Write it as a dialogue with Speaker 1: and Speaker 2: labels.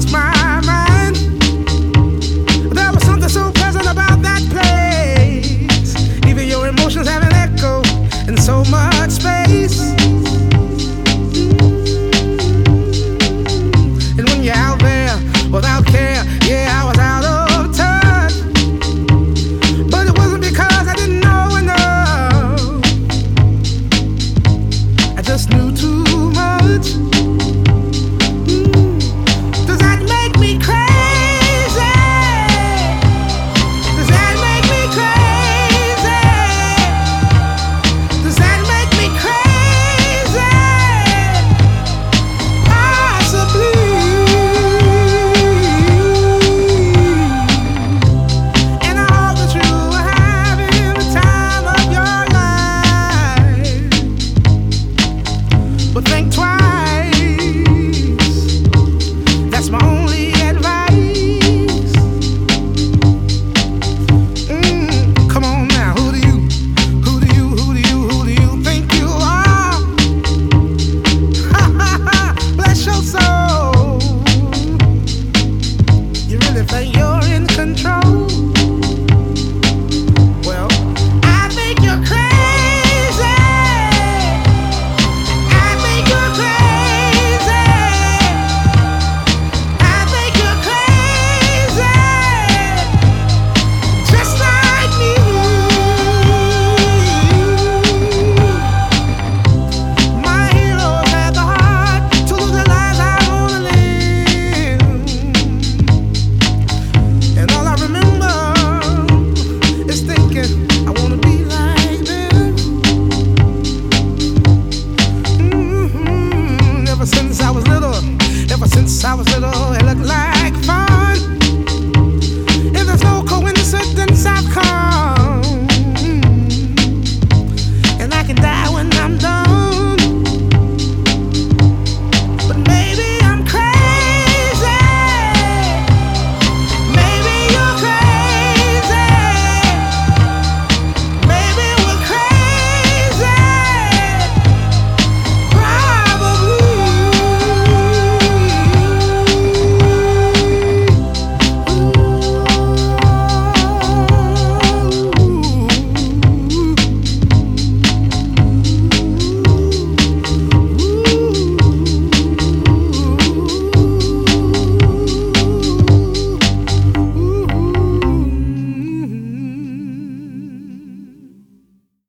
Speaker 1: lost my mind. There was something so pleasant about that place. Even your emotions have an echo in so much space. And when you're out there without care, yeah, I was out of touch. But it wasn't because I didn't know enough. I just knew too much.